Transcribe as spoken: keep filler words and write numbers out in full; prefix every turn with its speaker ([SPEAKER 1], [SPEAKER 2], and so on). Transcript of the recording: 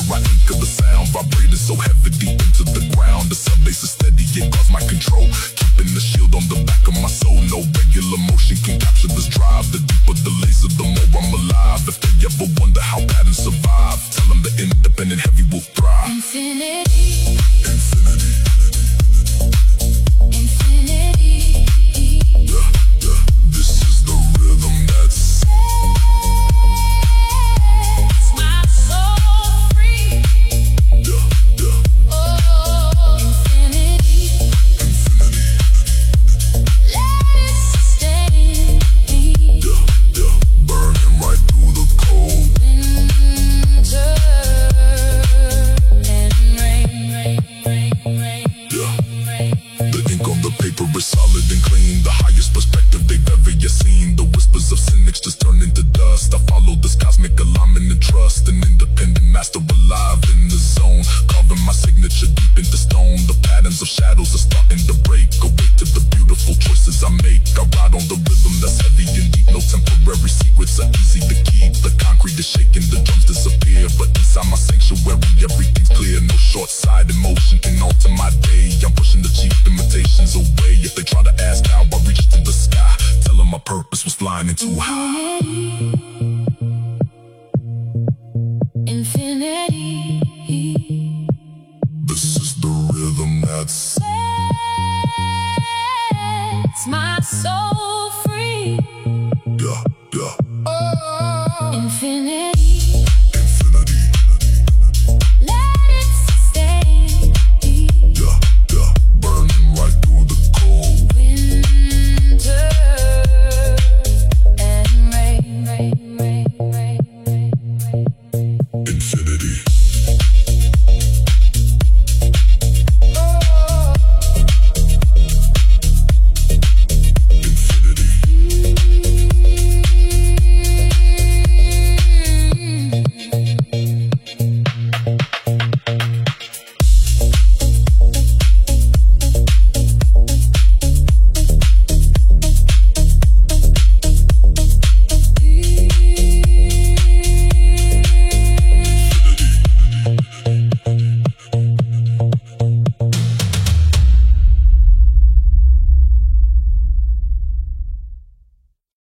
[SPEAKER 1] I anchor the sound, vibrating so heavy deep into the ground. The sub bass is steady, it guards my control, keeping the shield on the back of my soul. No regular motion can capture this drive. The deeper the laser, the more I'm alive. If they ever wonder how patterns survive, tell them the independent heavy will thrive.
[SPEAKER 2] Infinity.
[SPEAKER 1] Infinity.
[SPEAKER 2] Infinity.
[SPEAKER 1] Yeah, yeah. This is the rhythm that sets
[SPEAKER 2] my soul free.
[SPEAKER 1] Yeah, yeah.
[SPEAKER 2] Oh, infinity.
[SPEAKER 1] Infinity.
[SPEAKER 2] Let it sustain me.
[SPEAKER 1] Yeah, yeah. Burning right through the cold.
[SPEAKER 2] Winter and rain, rain, rain,
[SPEAKER 1] Yeah.
[SPEAKER 2] rain.
[SPEAKER 1] The ink on the paper is solid and clean. The highest perspective they've ever yet seen. The whispers of cynics just turn into dust. I follow this cosmic alignment and trust. An independent master alive in the zone, carving my signature deep into stone. The patterns of shadows are starting to break. Awake to the beautiful choices I make. I ride on the rhythm that's heavy and deep. No temporary secrets are easy to keep. The concrete is shaking, the drums disappear, but inside my sanctuary everything's clear. No short-sighted motion can alter my day. I'm pushing the cheap imitations away. If they try to ask how I reached to the sky, tell them my purpose was flying into high.
[SPEAKER 2] Infinity.